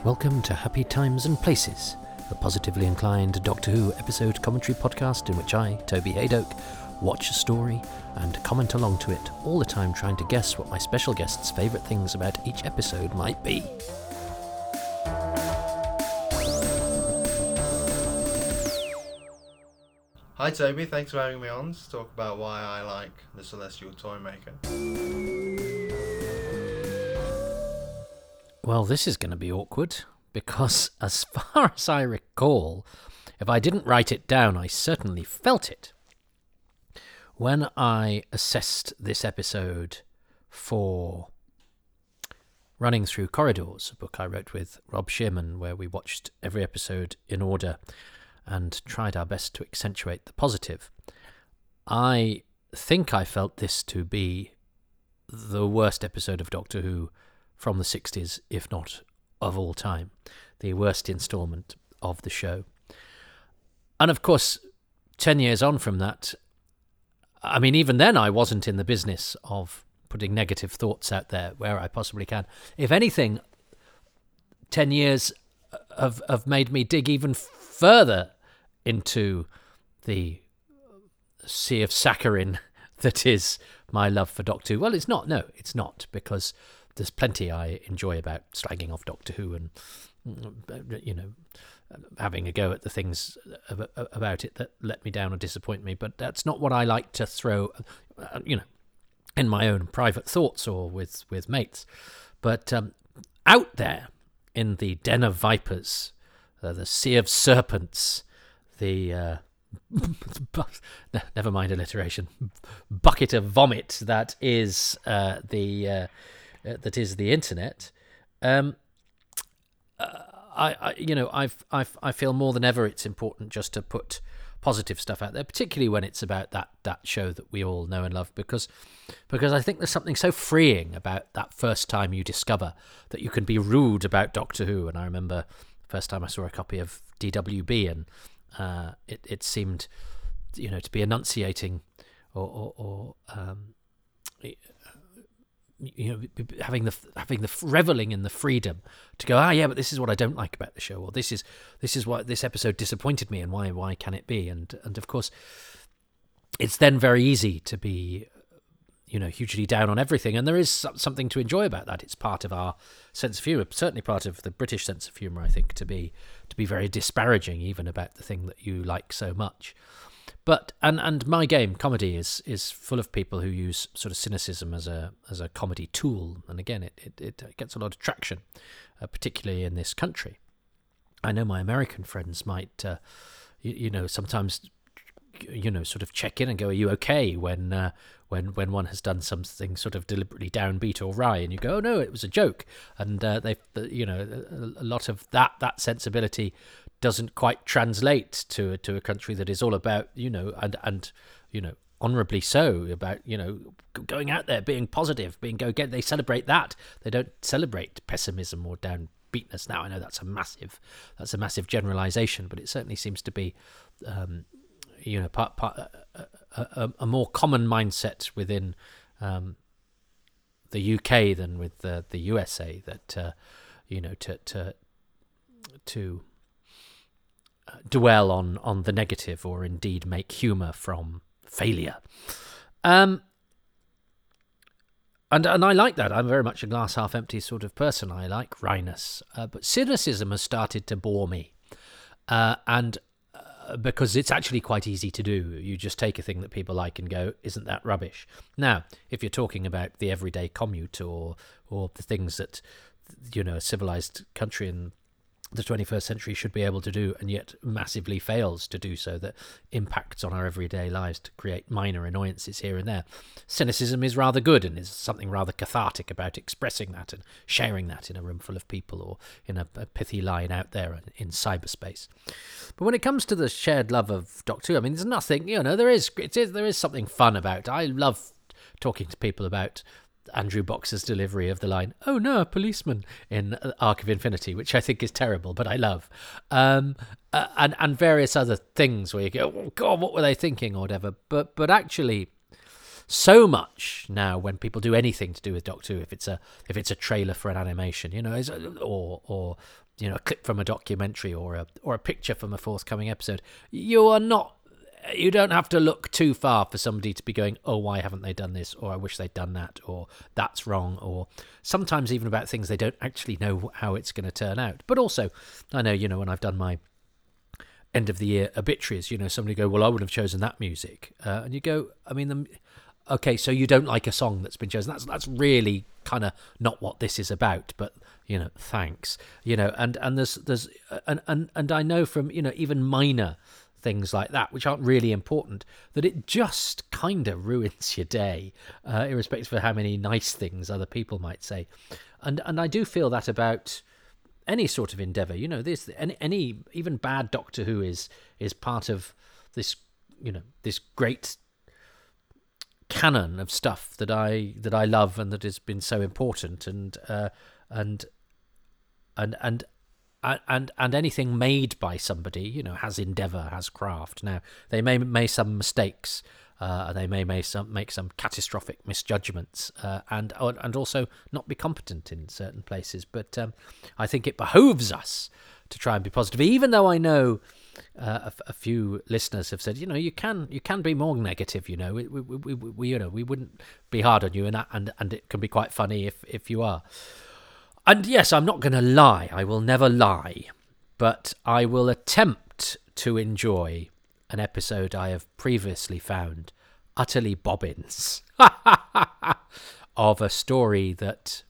Welcome to Happy Times and Places, a positively inclined Doctor Who episode commentary podcast in which I, Toby Haydock, watch a story and comment along to it, all the time trying to guess what my special guest's favourite things about each episode might be. Hi Toby, thanks for having me on to talk about why I like the Celestial Toymaker. Well, this is going to be awkward, because as far as I recall, if I didn't write it down, I certainly felt it. When I assessed this episode for Running Through Corridors, a book I wrote with Rob Shearman, where we watched every episode in order and tried our best to accentuate the positive, I think I felt this to be the worst episode of Doctor Who from the 60s, if not of all time, the worst instalment of the show. And of course, 10 years on from that, I mean, even then I wasn't in the business of putting negative thoughts out there where I possibly can. If anything, 10 years have made me dig even further into the sea of saccharine that is my love for Doctor Who. Well, it's not. No, it's not, because there's plenty I enjoy about slagging off Doctor Who and, you know, having a go at the things about it that let me down or disappoint me. But that's not what I like to throw, you know, in my own private thoughts or with mates. But out there in the den of vipers, the sea of serpents, the never mind alliteration, bucket of vomit that is the internet. I feel more than ever it's important just to put positive stuff out there, particularly when it's about that show that we all know and love, because I think there's something so freeing about that first time you discover that you can be rude about Doctor Who. And I remember the first time I saw a copy of DWB, and it seemed, you know, to be enunciating or you know, having the reveling in the freedom to go, yeah, but this is what I don't like about the show, or this is what this episode disappointed me, and why can it be? And of course, it's then very easy to be, you know, hugely down on everything, and there is something to enjoy about that. It's part of our sense of humour, certainly part of the British sense of humour, I think, to be very disparaging even about the thing that you like so much. But and my game, comedy, is full of people who use sort of cynicism as a comedy tool, and again, it gets a lot of traction, particularly in this country. I know my American friends might, you know, sometimes, you know, sort of check in and go, "Are you okay?" when one has done something sort of deliberately downbeat or wry, and you go, "Oh no, it was a joke," and they, you know, a lot of that sensibility doesn't quite translate to a country that is all about, you know, and you know, honourably so, about, you know, going out there, being positive, being go-get. They celebrate that. They don't celebrate pessimism or downbeatness. Now, I know that's a massive generalisation, but it certainly seems to be, you know, a more common mindset within the UK than with the USA. That you know, to dwell on the negative, or indeed make humour from failure. And I like that. I'm very much a glass half empty sort of person. I like wryness. But cynicism has started to bore me. And because it's actually quite easy to do. You just take a thing that people like and go, isn't that rubbish? Now, if you're talking about the everyday commute or the things that, you know, a civilized country in the 21st century should be able to do, and yet massively fails to do so, that impacts on our everyday lives to create minor annoyances here and there, cynicism is rather good, and is something rather cathartic about expressing that and sharing that in a room full of people, or in a pithy line out there in cyberspace. But when it comes to the shared love of Doctor Who, I mean, there's nothing, you know, there is something fun about it. I love talking to people about Andrew Boxer's delivery of the line, "Oh no, a policeman," in Arc of Infinity, which I think is terrible, but I love. And various other things where you go, "Oh God, what were they thinking?" or whatever. But actually, so much now when people do anything to do with Doctor Who, if it's a trailer for an animation, or a clip from a documentary, or a picture from a forthcoming episode, you don't have to look too far for somebody to be going, oh, why haven't they done this? Or I wish they'd done that, or that's wrong, or sometimes even about things they don't actually know how it's going to turn out. But also, I know, when I've done my end of the year obituaries, somebody go, well, I would have chosen that music. And you go, okay, so you don't like a song that's been chosen. That's really kind of not what this is about, but thanks. And there's and I know from even minor things like that, which aren't really important, that it just kind of ruins your day, irrespective of how many nice things other people might say. And I do feel that about any sort of endeavour. Any even bad Doctor Who is part of this this great canon of stuff that I love and that has been so important, and anything made by somebody, has endeavour, has craft. Now, they may make some mistakes, they may make some catastrophic misjudgments, and also not be competent in certain places. But I think it behooves us to try and be positive, even though I know a few listeners have said, you can be more negative. We wouldn't be hard on you, and it can be quite funny if you are. And yes, I'm not going to lie. I will never lie, but I will attempt to enjoy an episode I have previously found utterly bobbins of a story that,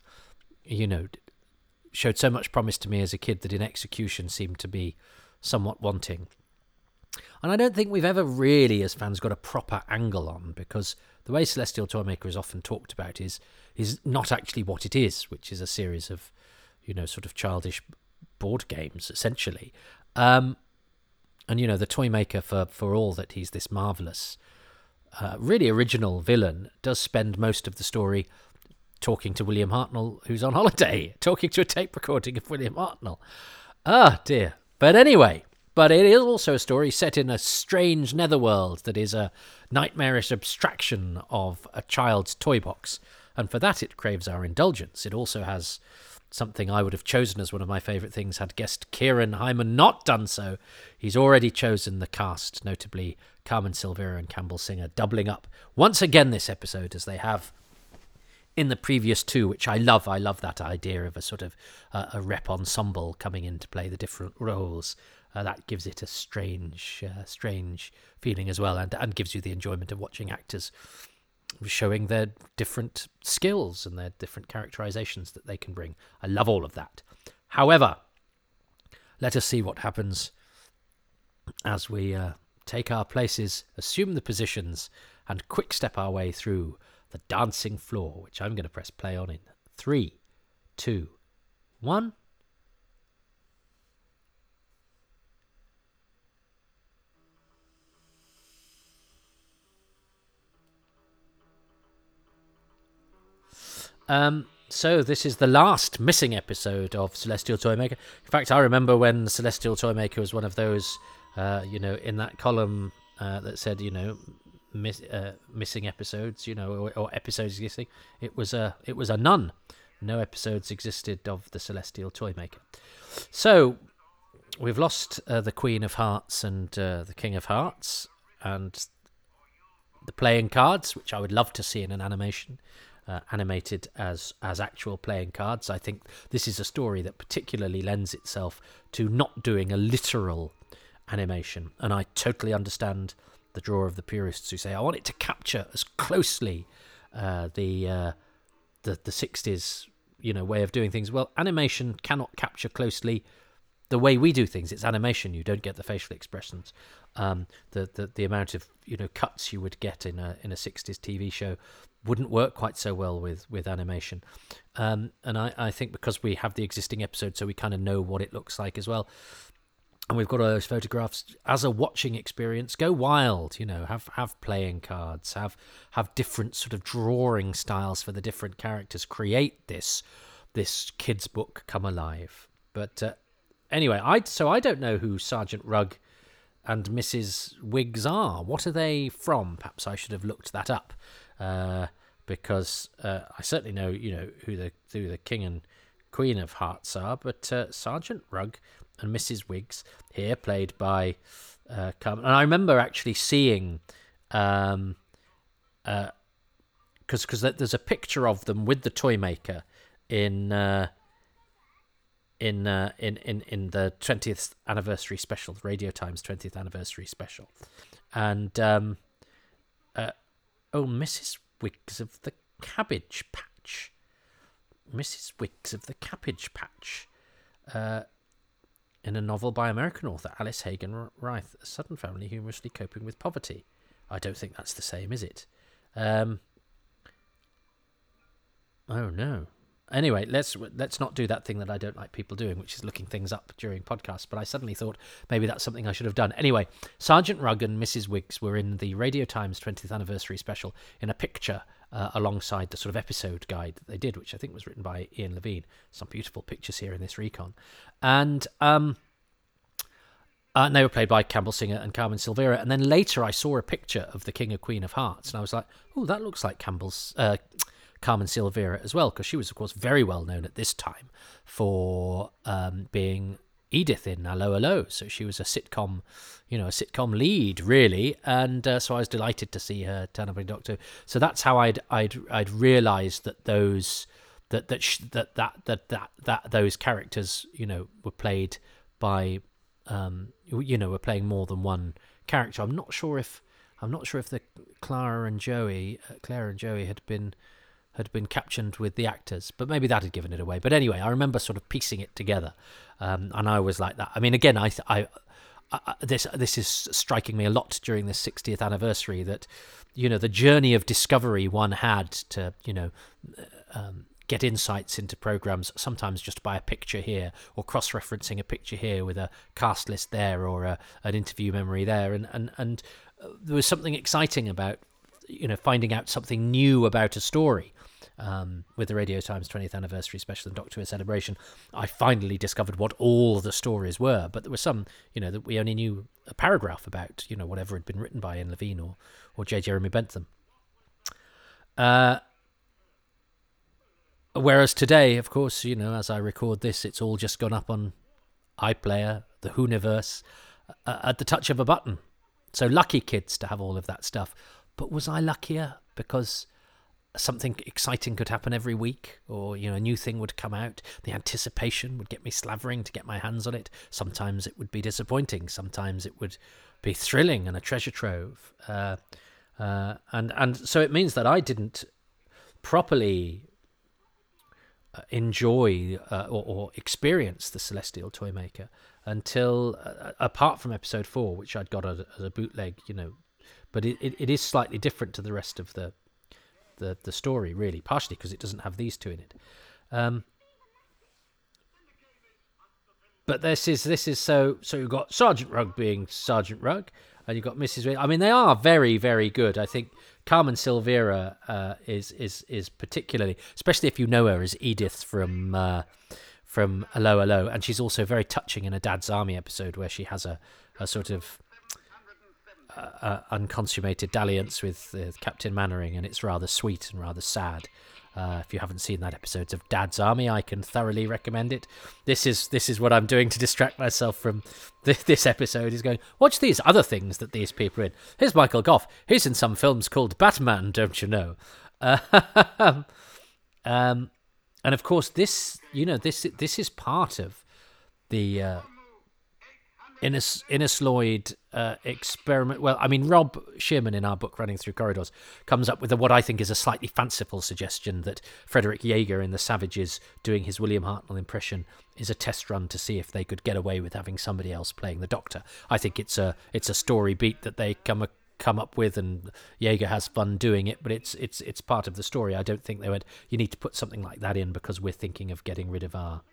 showed so much promise to me as a kid that in execution seemed to be somewhat wanting. And I don't think we've ever really, as fans, got a proper angle on, because the way Celestial Toymaker is often talked about is not actually what it is, which is a series of, sort of childish board games, essentially. And, the Toymaker, for all that he's this marvellous, really original villain, does spend most of the story talking to William Hartnell, who's on holiday, talking to a tape recording of William Hartnell. Ah, dear. But anyway, but it is also a story set in a strange netherworld that is a nightmarish abstraction of a child's toy box. And for that, it craves our indulgence. It also has something I would have chosen as one of my favourite things had guest Kieran Hyman not done so. He's already chosen the cast, notably Carmen Silvera and Campbell Singer, doubling up once again this episode, as they have in the previous two, which I love. I love that idea of a sort of a rep ensemble coming in to play the different roles. That gives it a strange feeling as well, and gives you the enjoyment of watching actors showing their different skills and their different characterizations that they can bring. I love all of that. However, let us see what happens as we take our places, assume the positions, and quick step our way through the dancing floor, which I'm going to press play on in 3, 2, 1. So this is the last missing episode of Celestial Toymaker. In fact, I remember when Celestial Toymaker was one of those, in that column that said, missing episodes, or episodes existing. It was a none. No episodes existed of the Celestial Toymaker. So we've lost the Queen of Hearts and the King of Hearts, and the playing cards, which I would love to see in an animation. Animated as actual playing cards. I think this is a story that particularly lends itself to not doing a literal animation, and I totally understand the draw of the purists who say I want it to capture as closely the 60s way of doing things. Well, animation cannot capture closely the way we do things. It's animation. You don't get the facial expressions. The amount of cuts you would get in a 60s TV show wouldn't work quite so well with animation. And I think because we have the existing episode, so we kind of know what it looks like as well. And we've got all those photographs as a watching experience. Go wild, have playing cards, have different sort of drawing styles for the different characters. Create this kids' book come alive. But anyway, I don't know who Sergeant Rugg and Mrs. Wiggs are. What are they from? Perhaps I should have looked that up. because I certainly know, who the King and Queen of Hearts are, but Sergeant Rugg and Mrs. Wiggs here, played by Carmen. And I remember actually seeing, because there's a picture of them with the toy maker in the 20th anniversary special, Radio Times 20th anniversary special, and Mrs. Wiggs of the Cabbage Patch. Mrs. Wiggs of the Cabbage Patch, in a novel by American author Alice Hagen Reith, a Southern family humorously coping with poverty. I don't think that's the same, is it? Oh no. Anyway, let's not do that thing that I don't like people doing, which is looking things up during podcasts. But I suddenly thought maybe that's something I should have done. Anyway, Sergeant Rugg and Mrs. Wiggs were in the Radio Times 20th anniversary special in a picture alongside the sort of episode guide that they did, which I think was written by Ian Levine. Some beautiful pictures here in this recon. And they were played by Campbell Singer and Carmen Silvera. And then later I saw a picture of the King or Queen of Hearts, and I was like, oh, that looks like Carmen Silvera as well, because she was, of course, very well known at this time for being Edith in Allo Allo. So she was a sitcom lead, really, and so I was delighted to see her turn up in Doctor Who. So that's how I'd realised that those those characters, were played by were playing more than one character. I'm not sure if the Claire and Joey had been captioned with the actors, but maybe that had given it away. But anyway, I remember sort of piecing it together, and I was like that. I mean, again, this is striking me a lot during this 60th anniversary, that the journey of discovery one had to get insights into programs, sometimes just by a picture here, or cross-referencing a picture here with a cast list there, or an interview memory there, and there was something exciting about finding out something new about a story. With the Radio Times 20th anniversary special and Doctor Who Celebration, I finally discovered what all the stories were, but there were some, that we only knew a paragraph about, whatever had been written by Ian Levine or J. Jeremy Bentham. Whereas today, of course, as I record this, it's all just gone up on iPlayer, the Whoniverse, at the touch of a button. So lucky kids to have all of that stuff. But was I luckier because something exciting could happen every week, or a new thing would come out? The anticipation would get me slavering to get my hands on it. Sometimes it would be disappointing. Sometimes it would be thrilling and a treasure trove. And so it means that I didn't properly enjoy or experience the Celestial Toymaker until apart from episode 4, which I'd got as a bootleg, but it is slightly different to the rest of the story, really, partially because it doesn't have these two in it. But this is so you've got Sergeant Rugg being Sergeant Rugg, and you've got Mrs. Wiggs. I mean, they are very, very good. I think Carmen Silvera is particularly, especially if you know her as Edith from Allo Allo, and she's also very touching in a Dad's Army episode where she has a sort of unconsummated dalliance with Captain Mannering, and it's rather sweet and rather sad. If you haven't seen that episode of Dad's Army, I can thoroughly recommend it. This is what I'm doing to distract myself from this episode, is going, watch these other things that these people are in. Here's Michael Gough. He's in some films called Batman, don't you know? And of course, this is part of the Innes Lloyd experiment. Well, I mean, Rob Shearman in our book Running Through Corridors comes up with what I think is a slightly fanciful suggestion that Frederick Jaeger in The Savages doing his William Hartnell impression is a test run to see if they could get away with having somebody else playing the Doctor. I think it's a story beat that they come up with, and Jaeger has fun doing it, but it's part of the story. I don't think they went, you need to put something like that in because we're thinking of getting rid of our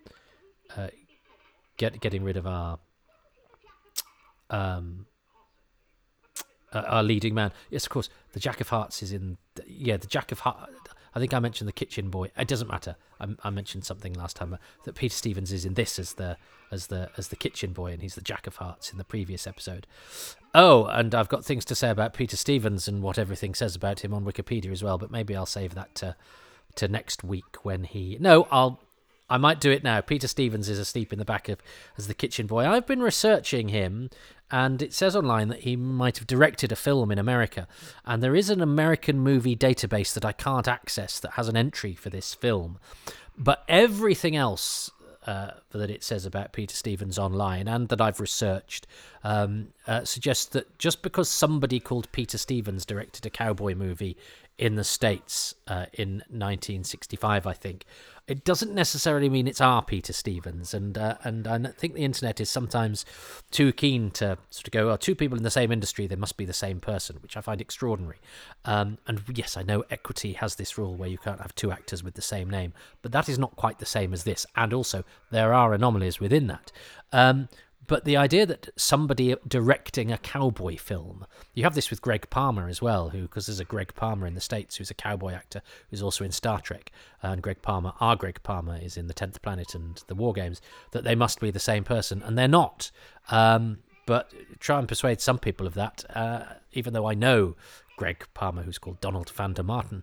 our leading man. Yes, of course, the Jack of Hearts is in. The Jack of Hearts. I think I mentioned the kitchen boy. It doesn't matter. I mentioned something last time that Peter Stevens is in this as the kitchen boy, and he's the Jack of Hearts in the previous episode. Oh, and I've got things to say about Peter Stevens and what everything says about him on Wikipedia as well, but maybe I'll save that to next week when I might do it now. Peter Stevens is asleep in the back as the kitchen boy. I've been researching him, and it says online that he might have directed a film in America. And there is an American movie database that I can't access that has an entry for this film. But everything else that it says about Peter Stevens online and that I've researched suggests that just because somebody called Peter Stevens directed a cowboy movie in the States in 1965, I think, it doesn't necessarily mean it's our Peter Stevens. And I think the internet is sometimes too keen to sort of go, two people in the same industry, they must be the same person, which I find extraordinary. And yes, I know Equity has this rule where you can't have two actors with the same name, but that is not quite the same as this. And also, there are anomalies within that. But the idea that somebody directing a cowboy film, you have this with Greg Palmer as well, because there's a Greg Palmer in the States who's a cowboy actor who's also in Star Trek, and Greg Palmer is in The 10th Planet and The War Games, that they must be the same person, and they're not. But try and persuade some people of that, even though I know Greg Palmer, who's called Donald Van der Martin,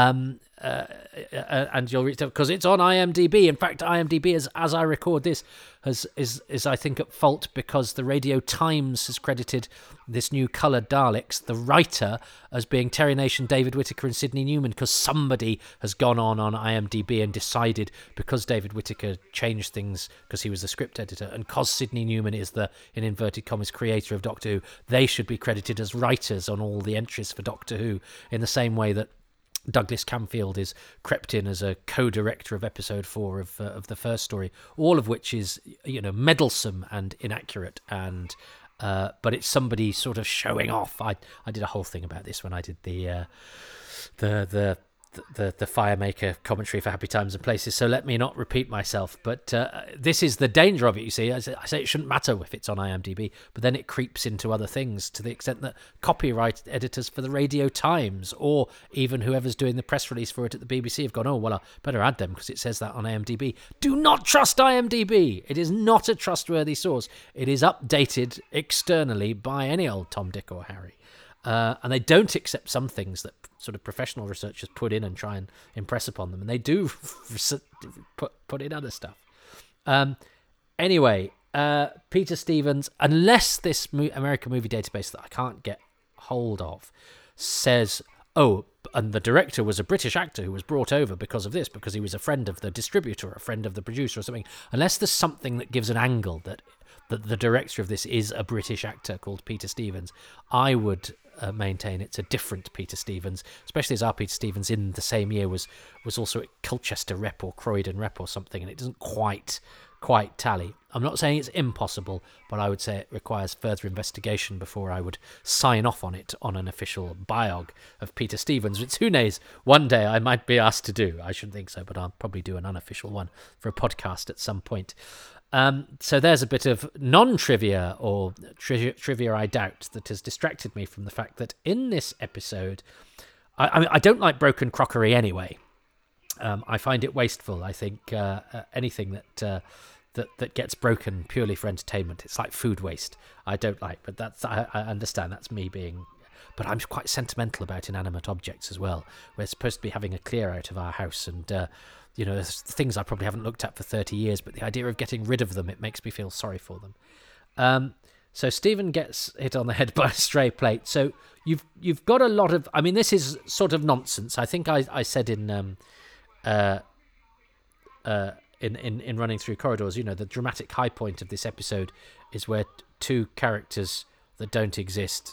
and you'll reach out because it's on IMDb. In fact, IMDb, as I record this, is I think at fault because the Radio Times has credited this new coloured Daleks, the writer, as being Terry Nation, David Whittaker, and Sidney Newman, because somebody has gone on IMDb and decided because David Whittaker changed things because he was the script editor, and because Sidney Newman is the, in inverted commas, creator of Doctor Who, they should be credited as writers on all the entries for Doctor Who, in the same way that Douglas Camfield is crept in as a co-director of episode 4 of the first story, all of which is, meddlesome and inaccurate, and but it's somebody sort of showing off. I did a whole thing about this when I did the Firemaker commentary for Happy Times and Places, so let me not repeat myself, but this is the danger of it. You see, I say it shouldn't matter if it's on IMDb, but then it creeps into other things to the extent that copyright editors for the Radio Times, or even whoever's doing the press release for it at the BBC, have gone, oh, well, I better add them because it says that on IMDb. Do not trust IMDb. It is not a trustworthy source. It is updated externally by any old Tom, Dick or Harry. And they don't accept some things that sort of professional researchers put in and try and impress upon them. And they do put in other stuff. Anyway, Peter Stevens, unless this American movie database that I can't get hold of says, oh, and the director was a British actor who was brought over because of this, because he was a friend of the distributor, or a friend of the producer or something, unless there's something that gives an angle that the director of this is a British actor called Peter Stevens, I would maintain it's a different Peter Stevens, especially as our Peter Stevens in the same year was also at Colchester Rep or Croydon Rep or something, and it doesn't quite tally. I'm not saying it's impossible, but I would say it requires further investigation before I would sign off on it on an official biog of Peter Stevens, which who knows, one day I might be asked to do. I shouldn't think so, but I'll probably do an unofficial one for a podcast at some point. So there's a bit of non-trivia, or trivia I doubt, that has distracted me from the fact that in this episode, I don't like broken crockery anyway. I find it wasteful. I think anything that gets broken purely for entertainment, it's like food waste. I don't like, but I understand that's me being. But I'm quite sentimental about inanimate objects as well. We're supposed to be having a clear out of our house, and there's things I probably haven't looked at for 30 years, but the idea of getting rid of them, it makes me feel sorry for them. So Stephen gets hit on the head by a stray plate. So you've got a lot of. I mean, this is sort of nonsense. I think I said in Running Through Corridors, the dramatic high point of this episode is where two characters that don't exist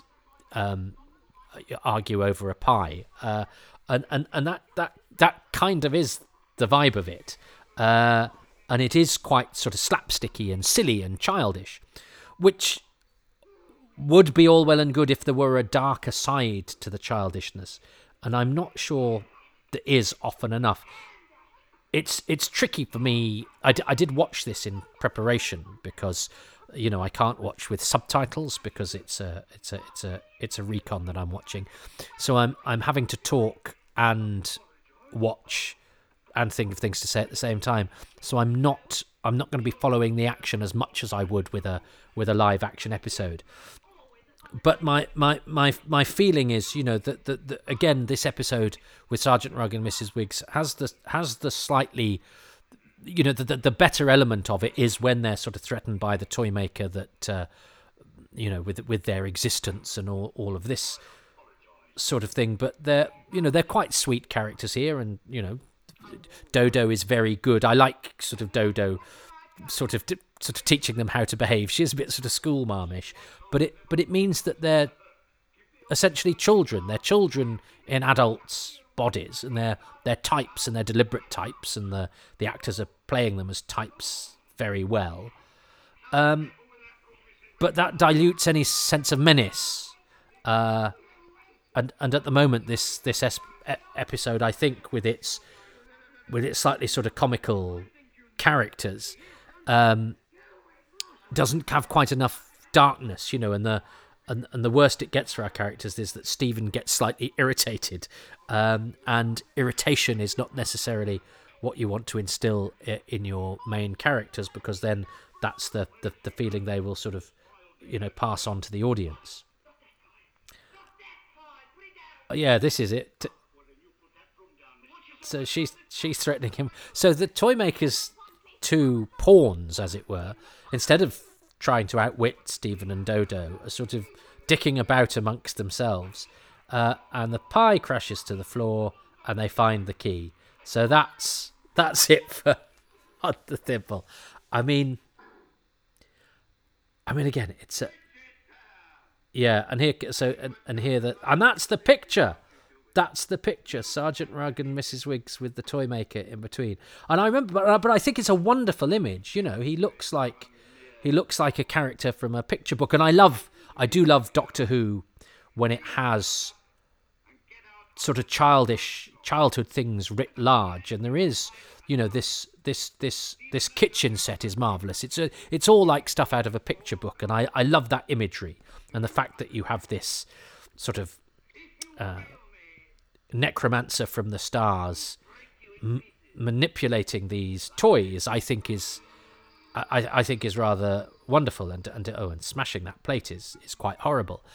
argue over a pie, and that kind of is the vibe of it, and it is quite sort of slapsticky and silly and childish, which would be all well and good if there were a darker side to the childishness, and I'm not sure there is often enough. It's tricky for me. I did watch this in preparation because I can't watch with subtitles because it's a recon that I'm watching, so I'm having to talk and watch and think of things to say at the same time. So I'm not going to be following the action as much as I would with a live action episode. But my feeling is, that again, this episode with Sergeant Rugg and Mrs. Wiggs has the slightly, the better element of it is when they're sort of threatened by the toy maker that, with their existence and all of this sort of thing. But they're quite sweet characters here, and Dodo is very good. I like sort of Dodo sort of teaching them how to behave. She is a bit sort of school marmish, but it means that they're essentially children. They're children in adults' bodies, and they're types, and they're deliberate types, and the actors are playing them as types very well. But that dilutes any sense of menace. And at the moment, this episode, I think, with its slightly sort of comical characters, doesn't have quite enough darkness, and the worst it gets for our characters is that Stephen gets slightly irritated, and irritation is not necessarily what you want to instill in your main characters, because then that's the feeling they will sort of pass on to the audience. Yeah, this is it. So she's threatening him. So the toy maker's two pawns, as it were, instead of trying to outwit Stephen and Dodo, are sort of dicking about amongst themselves. And the pie crashes to the floor, and they find the key. So that's it for the Thimble. I mean, again, it's a and here and that's the picture. That's the picture, Sergeant Rugg and Mrs. Wiggs with the toy maker in between. And I remember, but I think it's a wonderful image. He looks like a character from a picture book. And I do love Doctor Who when it has sort of childhood things writ large. And there is, this kitchen set is marvelous. It's all like stuff out of a picture book, and I love that imagery, and the fact that you have this sort of necromancer from the stars manipulating these toys, I think is rather wonderful, and smashing that plate is quite horrible.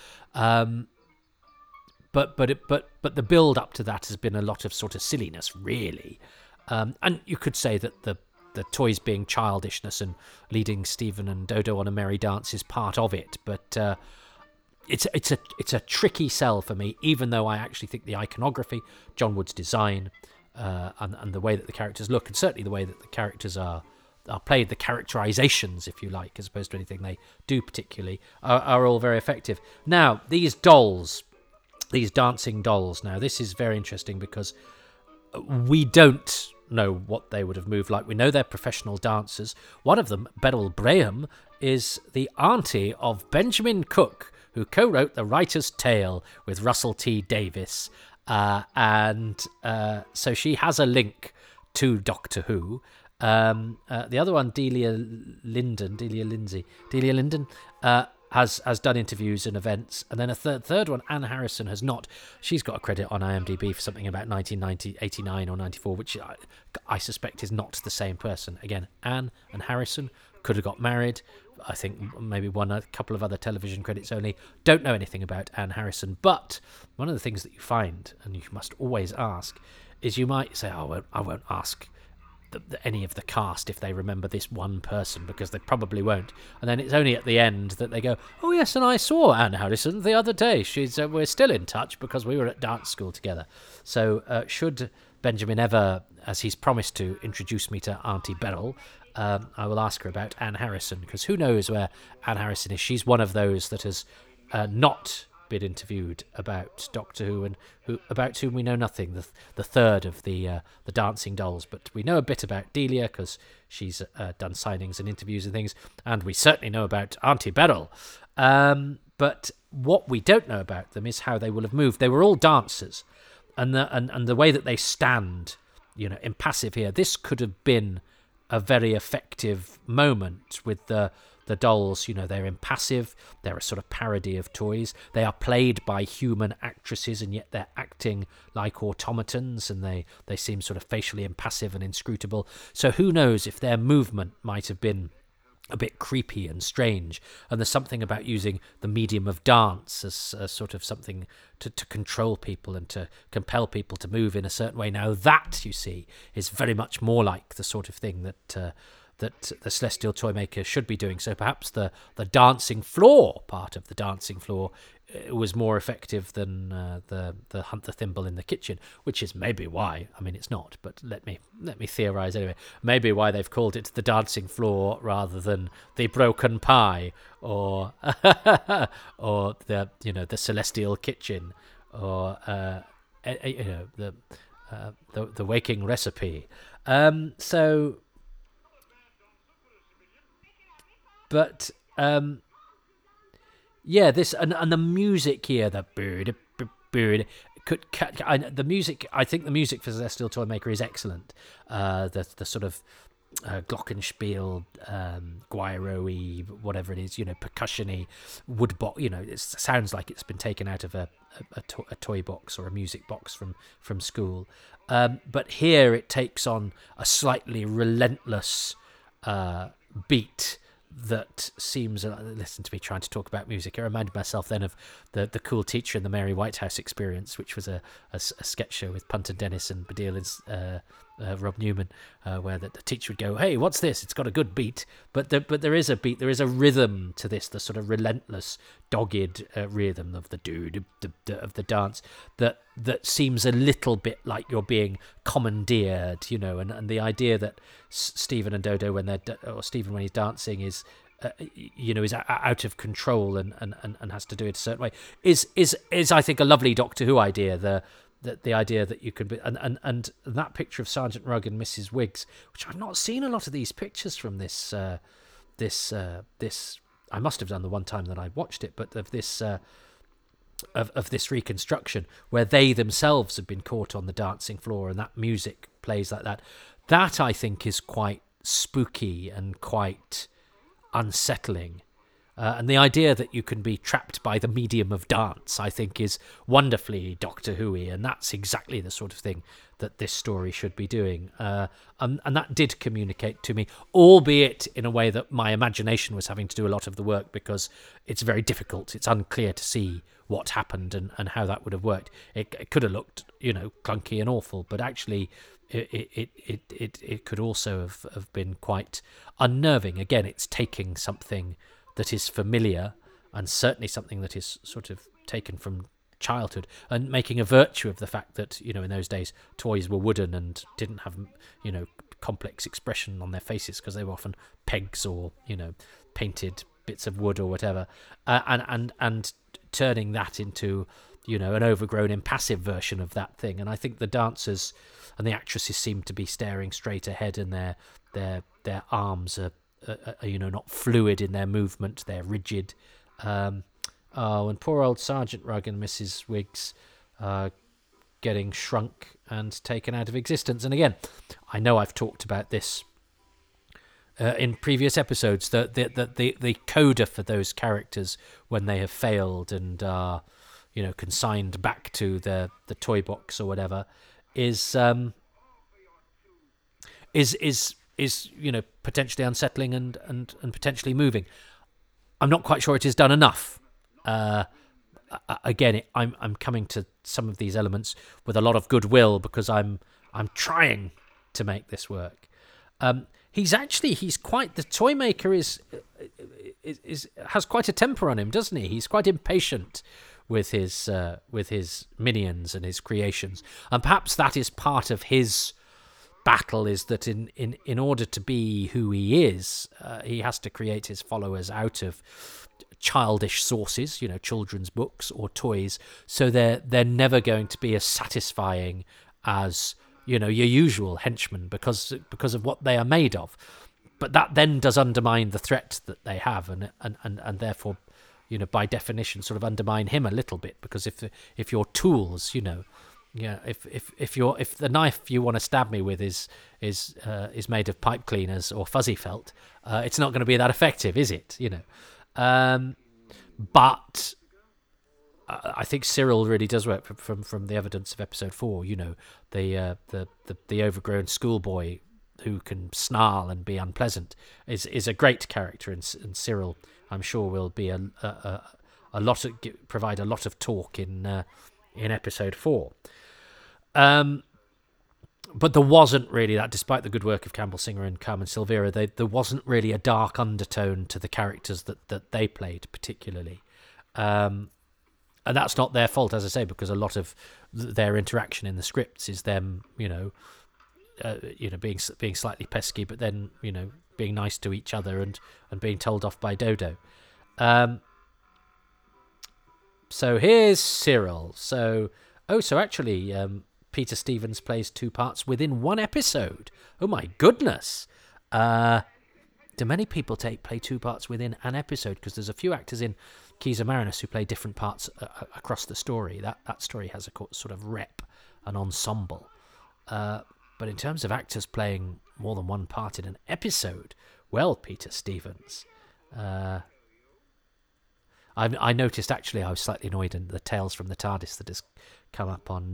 But the build up to that has been a lot of sort of silliness, really, and you could say that the toys being childishness and leading Stephen and Dodo on a merry dance is part of it, but it's a tricky sell for me, even though I actually think the iconography, John Wood's design, and the way that the characters look, and certainly the way that the characters are played, the characterizations, if you like, as opposed to anything they do particularly, are all very effective. Now, these dancing dolls, now this is very interesting because we don't know what they would have moved like. We know they're professional dancers. One of them, Beryl Graham, is the auntie of Benjamin Cook, who co-wrote The Writer's Tale with Russell T Davies. And so she has a link to Doctor Who. The other one, Delia Linden, has done interviews and events. And then a third one, Anne Harrison, has not. She's got a credit on IMDb for something about 1989 or 94, which I suspect is not the same person. Again, Anne and Harrison could have got married. I think maybe a couple of other television credits only. Don't know anything about Anne Harrison. But one of the things that you find, and you must always ask, is you might say, I won't ask any of the cast if they remember this one person, because they probably won't. And then it's only at the end that they go, oh yes, and I saw Anne Harrison the other day. We're still in touch because we were at dance school together. So should Benjamin ever, as he's promised to, introduce me to Auntie Beryl, I will ask her about Anne Harrison, because who knows where Anne Harrison is. She's one of those that has not been interviewed about Doctor Who, and about whom we know nothing. The third of the dancing dolls, but we know a bit about Delia because she's done signings and interviews and things, and we certainly know about Auntie Beryl. But what we don't know about them is how they will have moved. They were all dancers, and the way that they stand, impassive here. This could have been a very effective moment with the the dolls, they're impassive. They're a sort of parody of toys. They are played by human actresses, and yet they're acting like automatons, and they seem sort of facially impassive and inscrutable. So who knows if their movement might have been a bit creepy and strange, and there's something about using the medium of dance as a sort of something to control people and to compel people to move in a certain way. Now that, you see, is very much more like the sort of thing that the Celestial Toymaker should be doing. So perhaps the dancing floor part of the dancing floor was more effective than the Hunt the Thimble in the kitchen, which is maybe why, I mean it's not, but let me theorize anyway, maybe why they've called it the dancing floor rather than the broken pie or or the celestial kitchen or the waking recipe. Yeah, this and the music here, the bird, the music. I think the music for Celestial Toymaker is excellent. The sort of glockenspiel, guiro-y, whatever it is, percussion-y, woodbox. It sounds like it's been taken out of a toy box or a music box from school. But here it takes on a slightly relentless beat that seems, listen to me trying to talk about music. I reminded myself then of the Cool Teacher in the Mary Whitehouse Experience, which was a sketch show with Punter Dennis and Baddiel and Rob Newman, where the teacher would go, "Hey, what's this? It's got a good beat." But there is a beat, there is a rhythm to this, the sort of relentless, dogged rhythm of of the dance that seems a little bit like you're being commandeered, and the idea that Stephen and Dodo or Stephen when he's dancing is is out of control and has to do it a certain way is I think a lovely Doctor Who idea. The idea that you could be and that picture of Sergeant Rugg and Mrs. Wiggs, which I've not seen a lot of these pictures from this I must have done the one time that I watched it, but of this of this reconstruction where they themselves have been caught on the dancing floor and that music plays like that I think is quite spooky and quite unsettling. And the idea that you can be trapped by the medium of dance, I think, is wonderfully Doctor Who-y, and that's exactly the sort of thing that this story should be doing. And that did communicate to me, albeit in a way that my imagination was having to do a lot of the work, because it's very difficult. It's unclear to see what happened and how that would have worked. It could have looked, clunky and awful, but actually it could also have been quite unnerving. Again, it's taking something that is familiar and certainly something that is sort of taken from childhood and making a virtue of the fact that, in those days toys were wooden and didn't have, complex expression on their faces because they were often pegs or, painted bits of wood or whatever, and turning that into, an overgrown, impassive version of that thing. And I think the dancers and the actresses seem to be staring straight ahead, and their arms are not fluid in their movement. They're rigid. And poor old Sergeant Rugg and Mrs. Wiggs getting shrunk and taken out of existence. And again, I know I've talked about this in previous episodes, the coda for those characters when they have failed and are, consigned back to the toy box or whatever is potentially unsettling and potentially moving. I'm not quite sure it is done enough. Again, I'm coming to some of these elements with a lot of goodwill because I'm trying to make this work. He's quite, the Toymaker has quite a temper on him, doesn't he? He's quite impatient with his minions and his creations, and perhaps that is part of his battle, is that in order to be who he is, he has to create his followers out of childish sources, children's books or toys, so they're never going to be as satisfying as your usual henchmen because of what they are made of. But that then does undermine the threat that they have, and therefore, by definition, sort of undermine him a little bit, because if your tools, Yeah, if the knife you want to stab me with is made of pipe cleaners or fuzzy felt, it's not going to be that effective, is it? But I think Cyril really does work from the evidence of episode 4. The overgrown schoolboy who can snarl and be unpleasant is a great character, and Cyril, I'm sure, will be provide a lot of talk in episode 4. But there wasn't really that, despite the good work of Campbell Singer and Carmen Silvera, there wasn't really a dark undertone to the characters that they played particularly. And that's not their fault, as I say, because a lot of their interaction in the scripts is them, being slightly pesky, but then, being nice to each other and being told off by Dodo. So here's Cyril. So actually, Peter Stevens plays 2 parts within 1 episode. Oh my goodness. Do many people play 2 parts within an episode? Because there's a few actors in Keys of Marinus who play different parts across the story. That story has a sort of rep, an ensemble. But in terms of actors playing more than 1 part in an episode, well, Peter Stevens. I noticed, actually, I was slightly annoyed in the Tales from the TARDIS that has come up on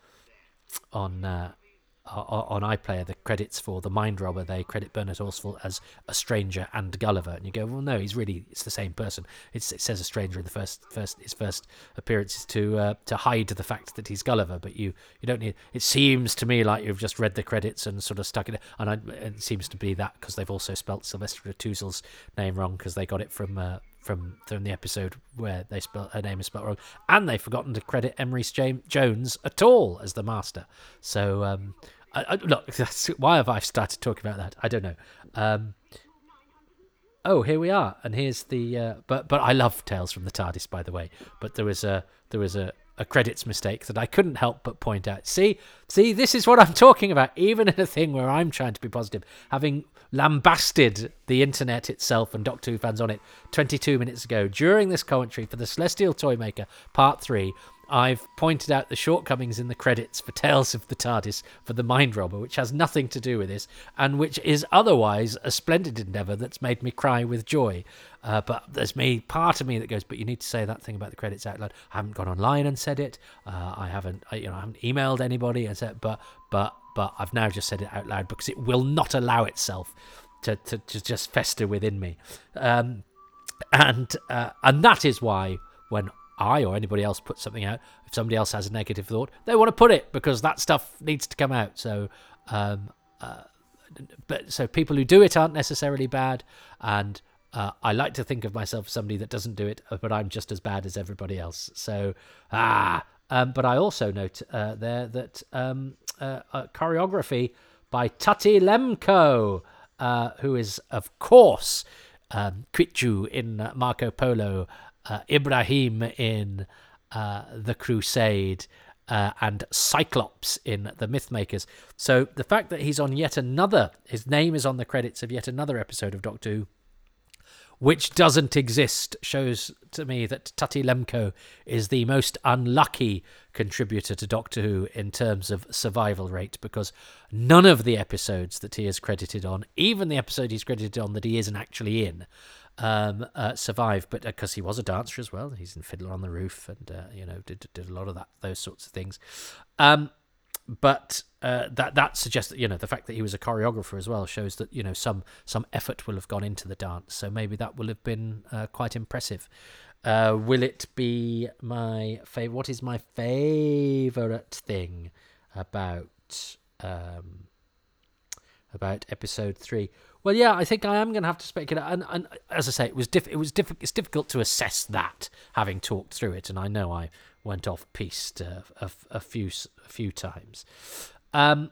iPlayer, the credits for The Mind Robber. They credit Bernard Horsfall as a stranger and Gulliver, and you go, well, no, it's the same person. It says a stranger in the his first appearance is to hide the fact that he's Gulliver, but you don't need. It seems to me like you've just read the credits and sort of stuck it, and it seems to be that because they've also spelt Sylvester Toozle's name wrong because they got it from the episode where her name is spelled wrong, and they've forgotten to credit Emery Jones at all as the Master. So look, why have I started talking about that? I don't know. Here we are, and here's the. But I love Tales from the TARDIS, by the way. But there was a credits mistake that I couldn't help but point out. See, this is what I'm talking about. Even in a thing where I'm trying to be positive, having lambasted the internet itself and Doctor Who fans on it 22 minutes ago during this commentary for the Celestial Toymaker Part 3, I've pointed out the shortcomings in the credits for Tales of the TARDIS for The Mind Robber, which has nothing to do with this, and which is otherwise a splendid endeavour that's made me cry with joy. But there's part of me that goes, but you need to say that thing about the credits out loud. I haven't gone online and said it. I haven't emailed anybody and said, but I've now just said it out loud because it will not allow itself to just fester within me. And that is why when I or anybody else puts something out, if somebody else has a negative thought, they want to put it because that stuff needs to come out. So, so people who do it aren't necessarily bad, and I like to think of myself as somebody that doesn't do it, but I'm just as bad as everybody else. So, but I also note there that choreography by Tutti Lemko, who is, of course, Quitju in Marco Polo, Ibrahim in The Crusade, and Cyclops in The Mythmakers. So the fact that his name is on the credits of yet another episode of Doctor Who, which doesn't exist, shows to me that Tutti Lemko is the most unlucky contributor to Doctor Who in terms of survival rate, because none of the episodes that he is credited on, even the episode he's credited on that he isn't actually in, survive. But because he was a dancer as well, he's in Fiddler on the Roof, and did a lot of those sorts of things. But that suggests that the fact that he was a choreographer as well shows that some effort will have gone into the dance. So maybe that will have been quite impressive. Will it be my favorite? What is my favorite thing about episode 3? Well, yeah, I think I am going to have to speculate. And as I say, it's difficult to assess that, having talked through it, and I know I went off piste a few times. But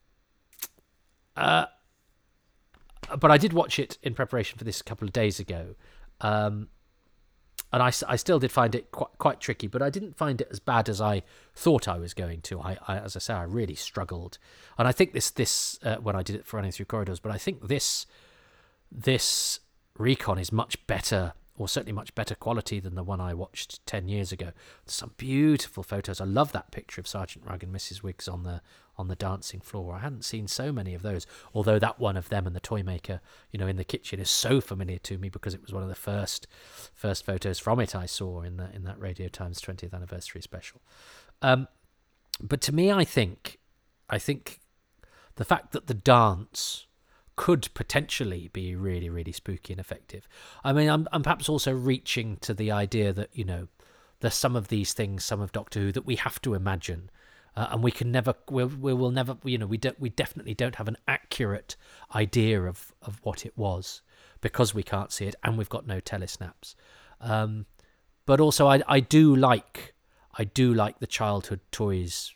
I did watch it in preparation for this a couple of days ago, and I still did find it quite tricky, but I didn't find it as bad as I thought I was going to. I as I say, I really struggled, and I think this when I did it for Running Through Corridors, but I think this recon is much better or certainly much better quality than the one I watched 10 years ago. Some beautiful photos. I love that picture of Sergeant Rugg and Mrs. Wiggs on the dancing floor. I hadn't seen so many of those, although that one of them and the toy maker, in the kitchen is so familiar to me because it was one of the first photos from it I saw in that Radio Times 20th anniversary special. But to me, I think the fact that the dance could potentially be really, really spooky and effective. I mean, I'm perhaps also reaching to the idea that, there's some of these things, some of Doctor Who, that we have to imagine, and we can never, we will never, we definitely don't have an accurate idea of what it was because we can't see it and we've got no telesnaps. But also, I do like the childhood toys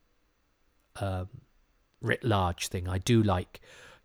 writ large thing. I do like,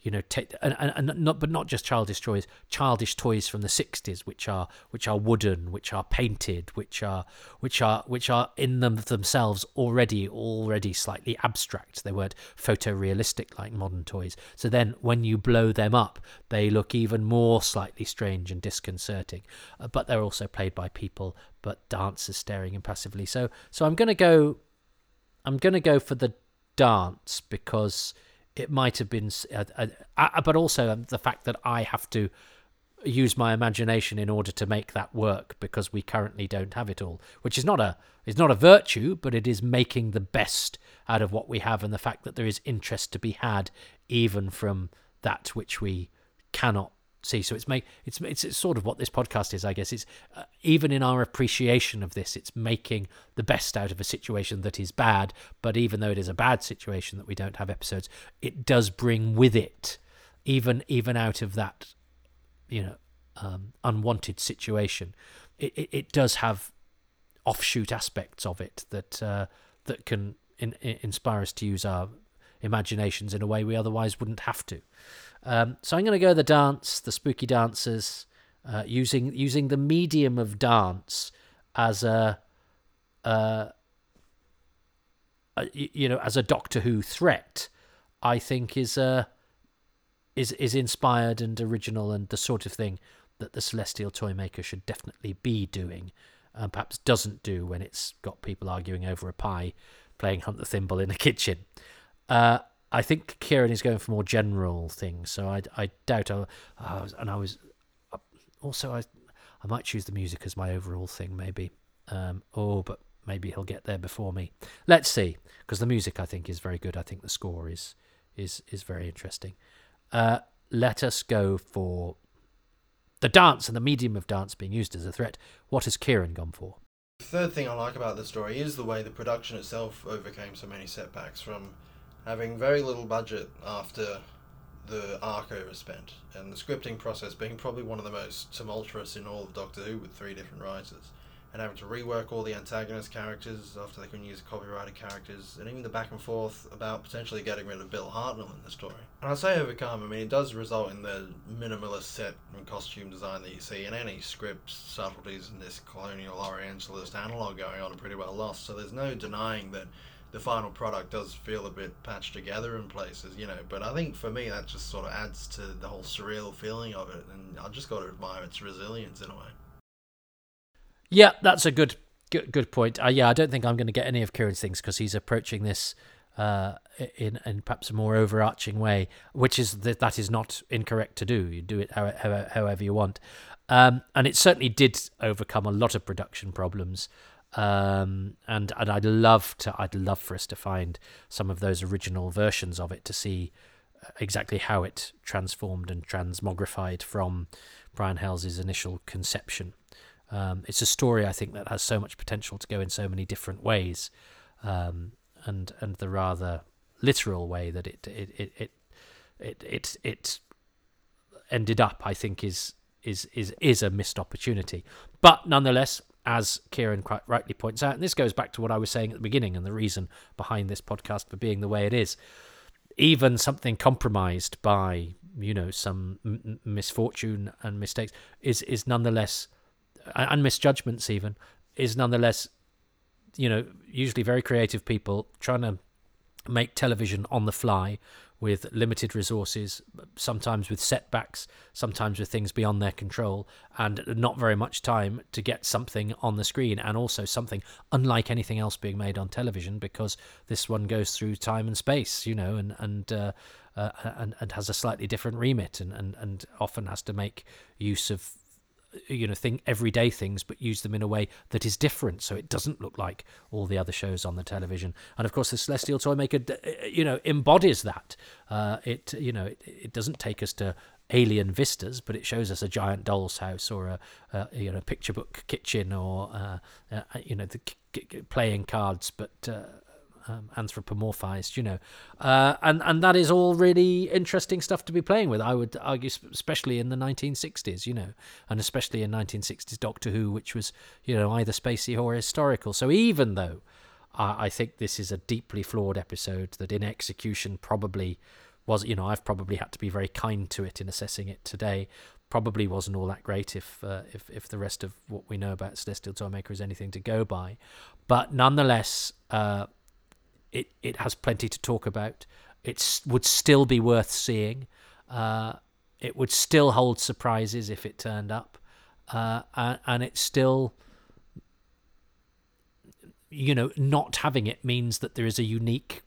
not just childish toys from the 60s, which are wooden, which are painted, which are in themselves already slightly abstract. They weren't photorealistic like modern toys. So then when you blow them up, they look even more slightly strange and disconcerting. But they're also played by people, but dancers staring impassively. So I'm gonna go for the dance because it might have been, but also the fact that I have to use my imagination in order to make that work because we currently don't have it all, which is not a virtue, but it is making the best out of what we have, and the fact that there is interest to be had even from that which we cannot see. So it's sort of what this podcast is, I guess. It's even in our appreciation of this, it's making the best out of a situation that is bad. But even though it is a bad situation that we don't have episodes, it does bring with it, even out of that, unwanted situation, it does have offshoot aspects of it that can inspire us to use our imaginations in a way we otherwise wouldn't have to. So I'm going to go the spooky dancers, using the medium of dance as as a Doctor Who threat. I think is inspired and original, and the sort of thing that the Celestial Toymaker should definitely be doing, and perhaps doesn't do when it's got people arguing over a pie, playing Hunt the Thimble in a kitchen. I think Kieran is going for more general things, so I doubt. I might choose the music as my overall thing, maybe. But maybe he'll get there before me. Let's see, because the music I think is very good. I think the score is very interesting. Let us go for the dance and the medium of dance being used as a threat. What has Kieran gone for? The third thing I like about the story is the way the production itself overcame so many setbacks, from having very little budget after the arc overspent, and the scripting process being probably one of the most tumultuous in all of Doctor Who, with 3 different writers, and having to rework all the antagonist characters after they couldn't use copyrighted characters, and even the back and forth about potentially getting rid of Bill Hartnell in the story. And I say overcome, I mean it does result in the minimalist set and costume design that you see, and any script subtleties in this colonial orientalist analogue going on are pretty well lost, so there's no denying that the final product does feel a bit patched together in places, but I think for me that just sort of adds to the whole surreal feeling of it, and I just got to admire its resilience in a way. Yeah, that's a good point. I don't think I'm going to get any of Kieran's things because he's approaching this in perhaps a more overarching way, which is that is not incorrect to do. You do it however you want, and it certainly did overcome a lot of production problems. And I'd love for us to find some of those original versions of it to see exactly how it transformed and transmogrified from Brian Helles's initial conception. It's a story I think that has so much potential to go in so many different ways, and the rather literal way that it ended up, I think, is a missed opportunity. But nonetheless, as Kieran quite rightly points out, and this goes back to what I was saying at the beginning and the reason behind this podcast for being the way it is, even something compromised by, some misfortune and mistakes is nonetheless, and misjudgments even, is nonetheless, usually very creative people trying to make television on the fly with limited resources, sometimes with setbacks, sometimes with things beyond their control, and not very much time to get something on the screen, and also something unlike anything else being made on television, because this one goes through time and space, and has a slightly different remit, and often has to make use of everyday things, but use them in a way that is different, so it doesn't look like all the other shows on the television. And of course, the Celestial Toymaker, embodies that. It doesn't take us to alien vistas, but it shows us a giant doll's house, or a picture book kitchen, or playing cards, but anthropomorphized, and that is all really interesting stuff to be playing with, I would argue, especially in the 1960s, and especially in 1960s Doctor Who, which was, either spacey or historical. So even though I think this is a deeply flawed episode that in execution probably was, I've probably had to be very kind to it in assessing it today, probably wasn't all that great if the rest of what we know about Celestial Toymaker is anything to go by, but nonetheless, It has plenty to talk about. It would still be worth seeing. It would still hold surprises if it turned up. And it's still, not having it means that there is a unique,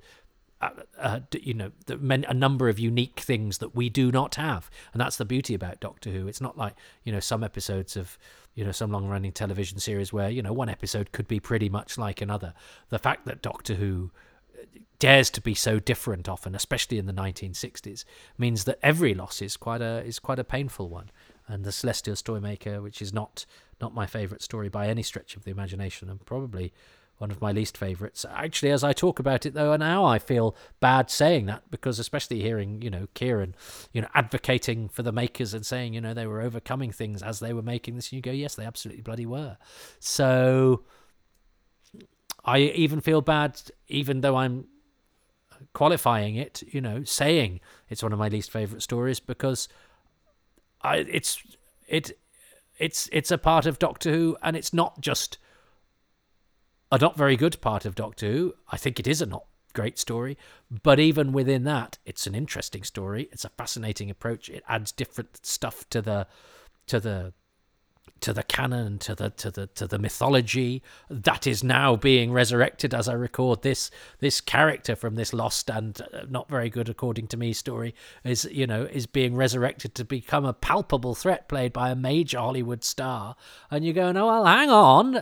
a number of unique things that we do not have. And that's the beauty about Doctor Who. It's not like, some episodes of, some long-running television series where, one episode could be pretty much like another. The fact that Doctor Who dares to be so different often, especially in the 1960s, means that every loss is quite a painful one. And the Celestial Toymaker, which is not my favourite story by any stretch of the imagination, and probably one of my least favourites. Actually, as I talk about it, though, now I feel bad saying that, because especially hearing, Kieran, advocating for the makers and saying, they were overcoming things as they were making this, and you go, yes, they absolutely bloody were. So I even feel bad, even though I'm qualifying it, saying it's one of my least favourite stories, because it's a part of Doctor Who, and it's not just a not very good part of Doctor Who. I think it is a not great story, but even within that, it's an interesting story. It's a fascinating approach. It adds different stuff to the canon, to the mythology that is now being resurrected as I record this character from this lost and not very good, according to me, story is being resurrected to become a palpable threat, played by a major Hollywood star. And you're going, oh well, hang on,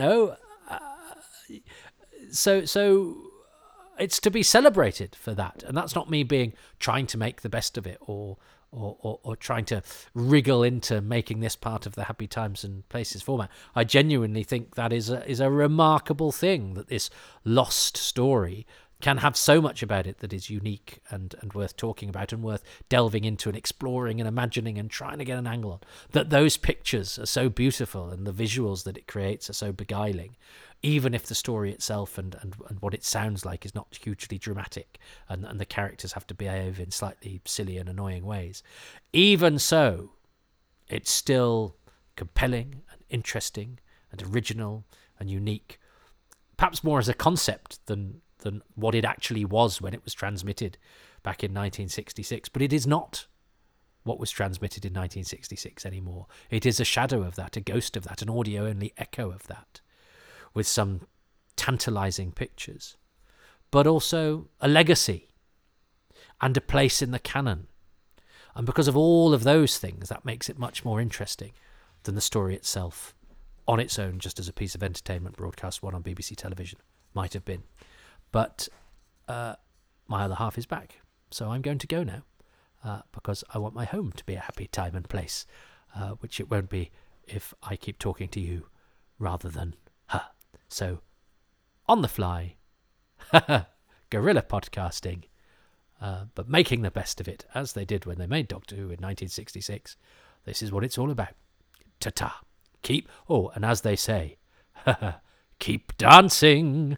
So it's to be celebrated for that, and that's not me trying to make the best of it, or trying to wriggle into making this part of the Happy Times and Places format. I genuinely think that is a remarkable thing, that this lost story can have so much about it that is unique and worth talking about, and worth delving into and exploring and imagining and trying to get an angle on. That those pictures are so beautiful, and the visuals that it creates are so beguiling, even if the story itself and what it sounds like is not hugely dramatic, and the characters have to behave in slightly silly and annoying ways. Even so, it's still compelling and interesting and original and unique, perhaps more as a concept than what it actually was when it was transmitted back in 1966. But it is not what was transmitted in 1966 anymore. It is a shadow of that, a ghost of that, an audio-only echo of that, with some tantalizing pictures, but also a legacy and a place in the canon. And because of all of those things, that makes it much more interesting than the story itself on its own, just as a piece of entertainment broadcast one on BBC television might have been. But my other half is back, so I'm going to go now, because I want my home to be a happy time and place, which it won't be if I keep talking to you rather than her. So, on the fly, guerrilla podcasting, but making the best of it, as they did when they made Doctor Who in 1966. This is what it's all about. Ta-ta. And as they say, keep dancing.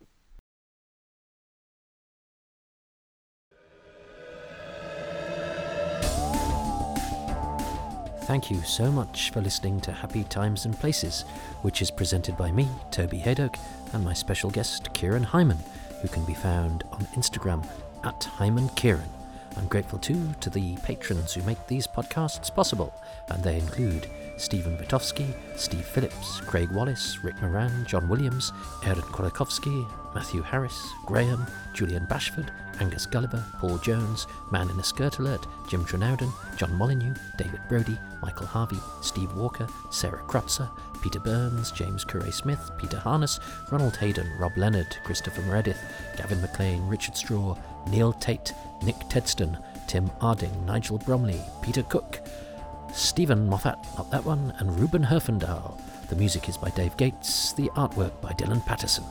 Thank you so much for listening to Happy Times and Places, which is presented by me, Toby Hadoke, and my special guest, Kieran Hyman, who can be found on Instagram at Hyman Kieran. I'm grateful too to the patrons who make these podcasts possible, and they include Stephen Vitovsky, Steve Phillips, Craig Wallace, Rick Moran, John Williams, Aaron Kolakowski, Matthew Harris, Graham, Julian Bashford, Angus Gulliver, Paul Jones, Man in a Skirt Alert, Jim Trenowden, John Molyneux, David Brody, Michael Harvey, Steve Walker, Sarah Kropser, Peter Burns, James Curray-Smith, Peter Harness, Ronald Hayden, Rob Leonard, Christopher Meredith, Gavin McLean, Richard Straw, Neil Tate, Nick Tedston, Tim Arding, Nigel Bromley, Peter Cook, Stephen Moffat, not that one, and Ruben Herfindahl. The music is by Dave Gates, the artwork by Dylan Patterson.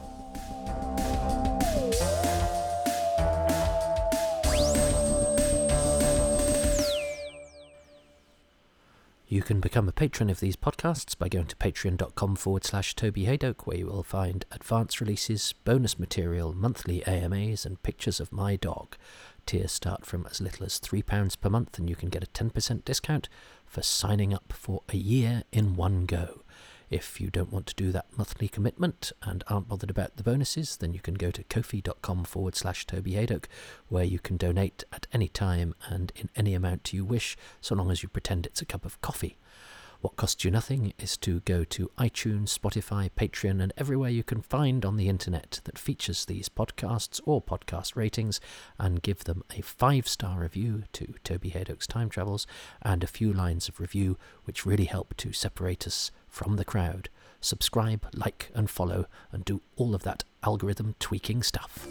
You can become a patron of these podcasts by going to patreon.com/Toby Haydoke, where you will find advance releases, bonus material, monthly AMAs, and pictures of my dog. Tiers start from as little as £3 per month, and you can get a 10% discount for signing up for a year in one go. If you don't want to do that monthly commitment and aren't bothered about the bonuses, then you can go to ko-fi.com/Toby Haydoke, where you can donate at any time and in any amount you wish, so long as you pretend it's a cup of coffee. What costs you nothing is to go to iTunes, Spotify, Patreon, and everywhere you can find on the internet that features these podcasts or podcast ratings, and give them a 5-star review to Toby Haydoke's Time Travels and a few lines of review, which really help to separate us from the crowd. Subscribe, like, and follow, and do all of that algorithm tweaking stuff.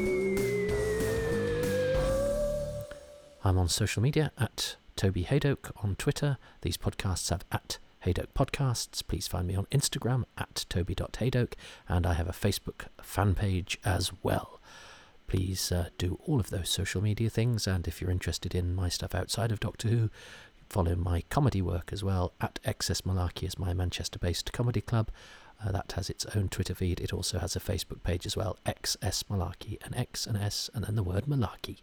I'm on social media at Toby Haydoke on Twitter. These podcasts have at Haydoke Podcasts. Please find me on Instagram at toby.haydoke, and I have a Facebook fan page as well. Please do all of those social media things, and if you're interested in my stuff outside of Doctor Who, follow my comedy work as well. At XS Malarkey is my Manchester-based comedy club. That has its own Twitter feed. It also has a Facebook page as well, XS Malarkey, an X, an S, and then the word Malarkey.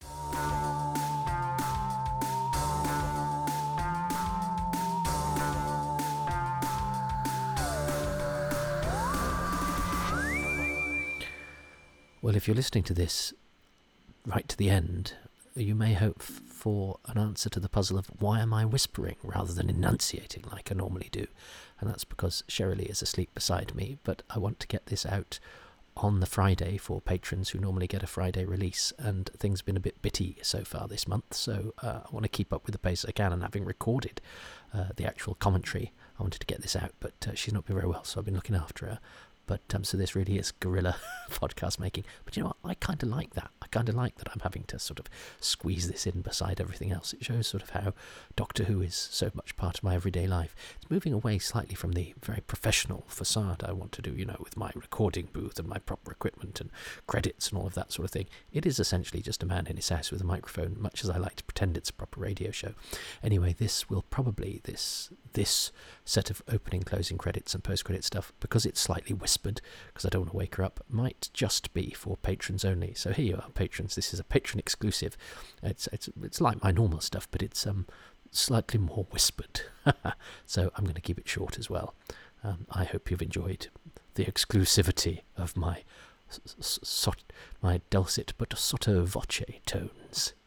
Well, if you're listening to this right to the end, you may hope for an answer to the puzzle of why am I whispering rather than enunciating like I normally do. And that's because Sherilee is asleep beside me, but I want to get this out on the Friday for patrons who normally get a Friday release, and things have been a bit bitty so far this month, so I want to keep up with the pace I can, and having recorded the actual commentary, I wanted to get this out, but she's not been very well, so I've been looking after her. But so this really is guerrilla podcast making. But you know what? I kind of like that. I kind of like that I'm having to sort of squeeze this in beside everything else. It shows sort of how Doctor Who is so much part of my everyday life. It's moving away slightly from the very professional facade I want to do, you know, with my recording booth and my proper equipment and credits and all of that sort of thing. It is essentially just a man in his house with a microphone, much as I like to pretend it's a proper radio show. Anyway, this will probably, this set of opening, closing credits and post-credit stuff, because it's slightly whispered, because I don't want to wake her up, might just be for patrons only. So here you are, patrons. This is a patron exclusive. It's like my normal stuff, but it's slightly more whispered. So I'm going to keep it short as well. I hope you've enjoyed the exclusivity of my dulcet but sotto voce tones.